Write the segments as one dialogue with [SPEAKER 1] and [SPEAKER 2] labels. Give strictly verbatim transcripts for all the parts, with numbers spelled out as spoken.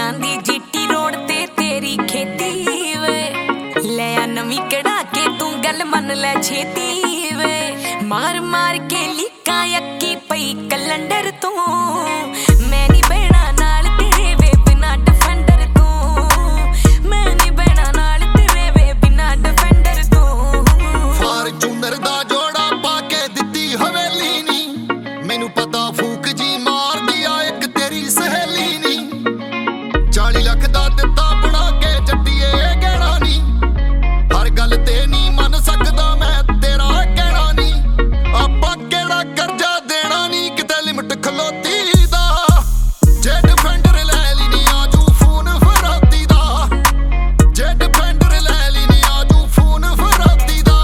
[SPEAKER 1] पत्तियां दी GT road ते तेरी खेती वे ले आ नवी कड़ा के तू गल मन ले छेती वे मार मार के लीका यक्की पई कैलेंडर तू मैं नी बहना नाल तेरे वे बिना डिफेंडर तू मैं नी बहना नाल तेरे वे बिना डिफेंडर तू
[SPEAKER 2] फॉर्च्यूनर दा जोड़ा पाके दित्ती हवेली नी मैनू पता फूक जी मार दिया एक तेरी सहेली नी चाली लाख दा दित्ता बना के जट्टिए गहना नी हर गल ते नी मन सकदा मैं तेरा कहना नी आपां केड़ा करजा देना नी किते लिमिट खलोती दा जे डिफेंडर ले ली नी आजू फोन फराती दा जे डिफेंडर ले ली नी आजू फोन फराती दा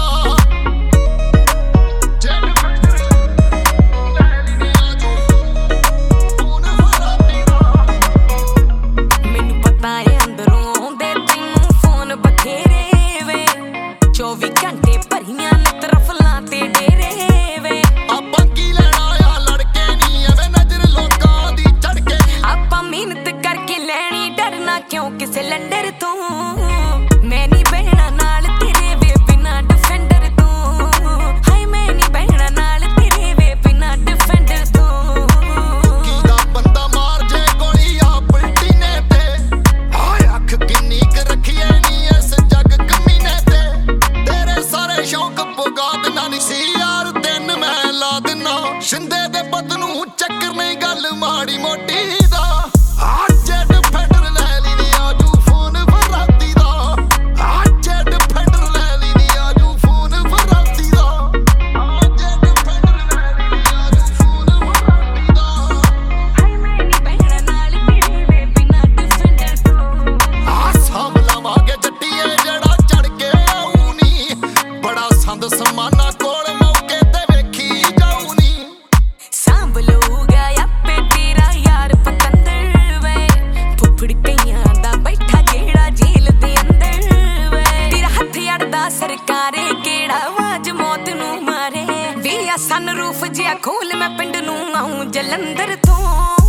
[SPEAKER 2] जे डिफेंडर ले ली नी आजू फोन फराती दा
[SPEAKER 1] मैनू पता है अंदरों आउंदे तैनू फोन बथेरे वे चौबी घंटे भरियां ने तरफलां ते डेरे वे
[SPEAKER 2] आपां की लेना आ लड़के नी एवें नजर लोकां दी चढ़ के
[SPEAKER 1] आपां मेहनत करके लैनी डरना क्यों किसे लंडर तू मैं नी बहना नाल तेरे वे बिना डिफेंडर तू हाय मैं नी बहना नाल तेरे वे बिना डिफेंडर तू
[SPEAKER 2] कीदा बंदा मार जे गोली आ पलटी ने ते हाय अख किन्नी क रखिए नी इस जग कमीने ते तेरे सारे शौक पुगा देना नी सी यार दिन मैं ला देना शिंदे दे पत नू चक्कर नहीं गल माड़ी मोटी दा आज डिफेंडर ले ली नी आजू फोन फराती दा आज डिफेंडर ले ली नी आजू फोन फराती दा आज डिफेंडर ले ली नी आजू फोन फराती दा
[SPEAKER 1] हाय मैं नी बहना नाल तेरे वे बिना डिफेंडर तू
[SPEAKER 2] आसाम लावांगे जट्टिए जड़ा चढ़ के आऊं नी बड़ा संद समाना कोल मौके ते वेखी जाऊं नी
[SPEAKER 1] सांभ लूगा आपे तेरा यार पतंदर वे फुफड़ कईयां दा बैठा जेड़ा जेल दे अंदर वे तेरा हथ अड़दा सरकारे केड़ा आवाज मौत नू मारे वे आ सन रूफ जिहा खोल मैं पिंड नू आऊं जलंधर तो